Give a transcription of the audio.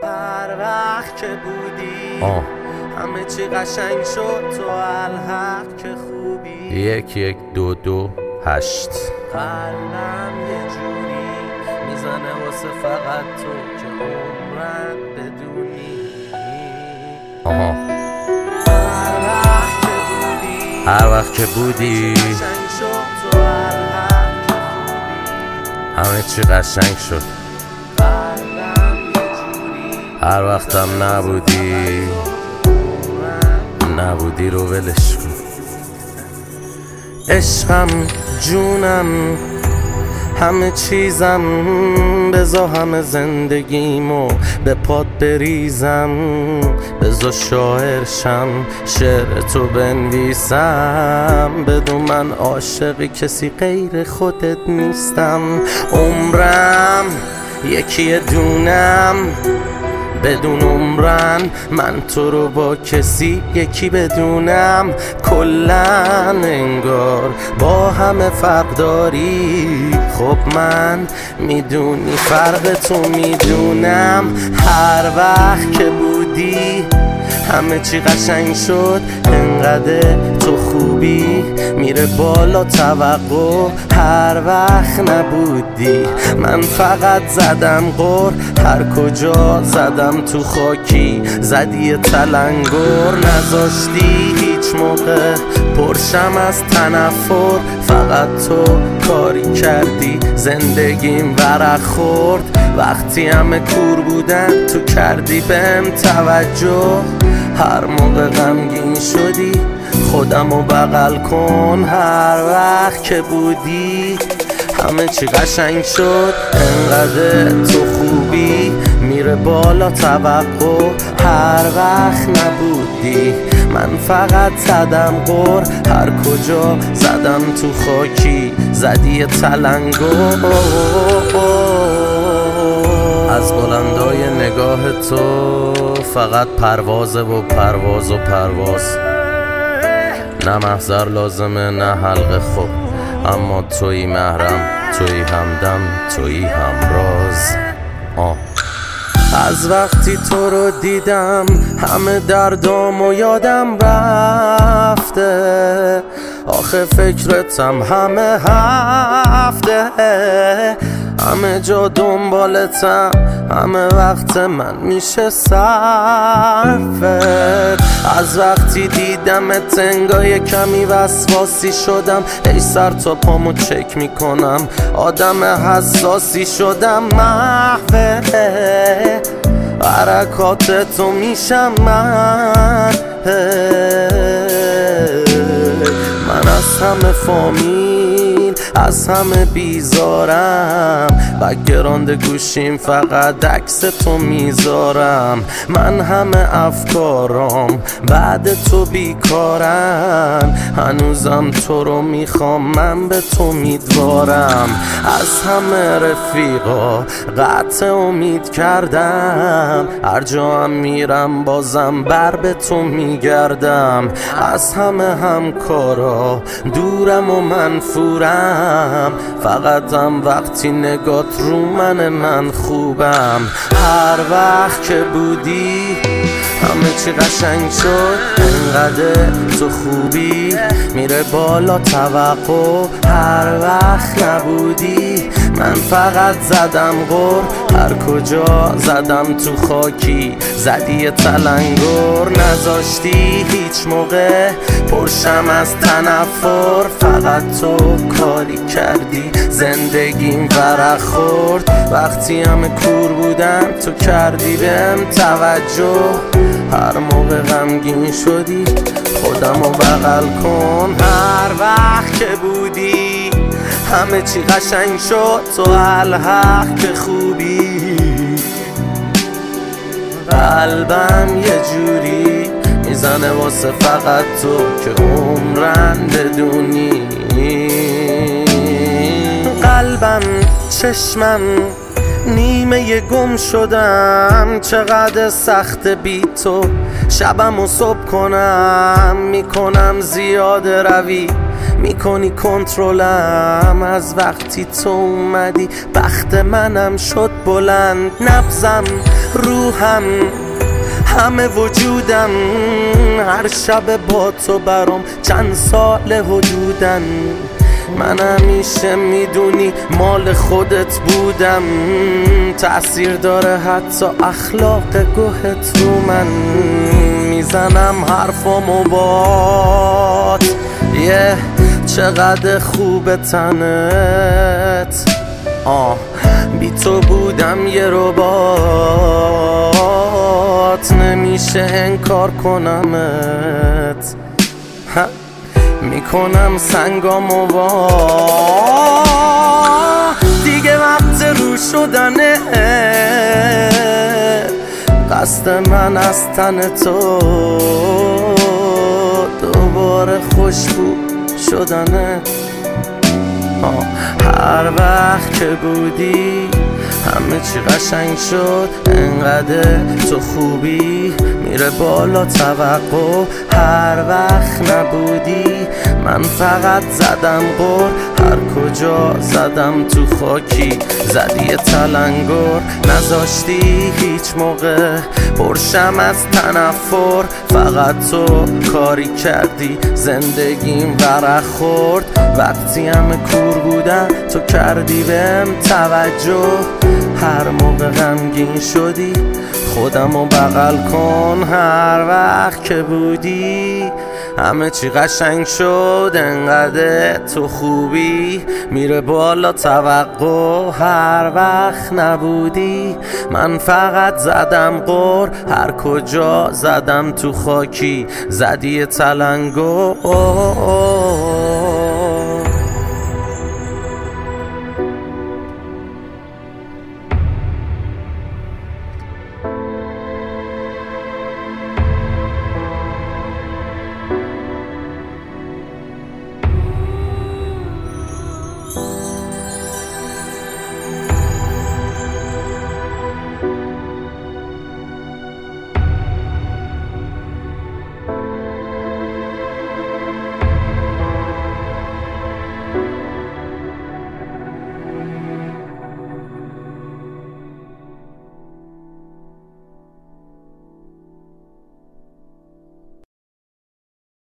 هر وقت که بودی همه چی قشنگ شد تو الحق که خوبی 11228 قلبم یه جوری میزنه واسه فقط تو که عمرن بدونی هر وقت که بودی قشنگ شد تو الحق که خوبی همه چی قشنگ شد قلبم یه جوری هر وقتم نبودی رو ولش کن عشقم جونم همه چیزم بزا همه زندگیمو به پات بریزم بزا شاعرشم شعر تو بنویسم بدون من عاشق کسی غیر خودت نیستم عمرم یکی دونم بدون عمرن من تو رو با کسی یکی بدونم کلن انگار با همه فرق داری خب من میدونی فرق تو میدونم هر وقت که بودی همه چی قشنگ شد انقدر تو خوبی میره بالا توقع هر وقت نبودی من فقط زدم غر هر کجا زدم تو خاکی زدی تلنگر نذاشتی هیچ موقع پرشم از تنفر فقط تو کاری کردی زندگیم ورق خورد وقتی همه کور بودن تو کردی بهم توجه هر موقع غمگین شدی خودمو بغل کن هر وقت که بودی همه چی قشنگ شد انقدر تو خوبی میره بالا توقع هر وقت نبودی من فقط زدم غر هر کجا زدم تو خاکی زدی تلنگر از بلندای نگاه تو فقط پروازه و پرواز و پرواز نه محضر لازمه نه حلقه خوب اما تویی محرم تویی همدم تویی همراز از وقتی تو رو دیدم همه دردامو یادم رفته آخه فکرتم همه هفته همه جا دنبالتم همه وقت من میشه صرفت از وقتی دیدمت انگار کمی وسواسی شدم ای سر تا پامو چک میکنم آدم حساسی شدم محوه حرکاتتو میشم من از همه فامیل از همه بیزارم بک‌گراند گوشیم فقط عکس تو میذارم من همه افکارام بعد تو بیکارن هنوزم تو رو میخوام من به تو امیدوارم از همه رفیقا قطع امید کردم هر جا هم میرم بازم بر به تو میگردم از همه همکارا دورم و منفورم فقط هم وقتی نگات رو من خوبم هر وقت که بودی همه چی قشنگ شد انقدر تو خوبی میره بالا توقع هر وقت نبودی من فقط زدم غر هر کجا زدم تو خاکی زدی تلنگر نذاشتی هیچ موقع پرشم از تنفر فقط تو کاری کردی زندگیم ورق خورد وقتی همه کور بودم تو کردی بهم توجه هر موقع غمگین شدی خودمو بغل کن هر وقت که بودی همه چی قشنگ شد تو الحق که خوبی قلبم یه جوری میزنه واسه فقط تو که عمرن بدونی قلبم چشمم نیمه گم شدم چقدر سخت بی تو شبم و صبح کنم میکنم زیاد روی میکنی کنترلم از وقتی تو اومدی. بخت منم شد بلند، نبضم، روحم، همه وجودم هر شب با تو برام چند سال حدودن. من همیشه میدونی مال خودت بودم، تأثیر داره حتی اخلاق گوهت رو من. میزنم حرفامو بات، چقدر خوب تنت. بی تو بودم یه ربات، نمیشه انکار کنمت. میکنم سنگامو دیگه وقت رو شدنه. قصد من از تن تو دوباره خوشبو شدنه. هر وقت که بودی همه چی قشنگ شد، انقدر تو خوبی میره بالا توقع. هر وقت نبودی من فقط زدم غر، هر کجا زدم تو خاکی زدی تلنگر. نذاشتی هیچ موقع پرشم از تنفر، فقط تو کاری کردی زندگیم ورق خورد. وقتی همه کور بودن تو کردی بهم توجه، هر موقع غمگین شدی خودمو بغل کن. هر وقت که بودی همه چی قشنگ شد، انقدر تو خوبی میره بالا توقع. هر وقت نبودی من فقط زدم غر، هر کجا زدم تو خاکی زدی تلنگر.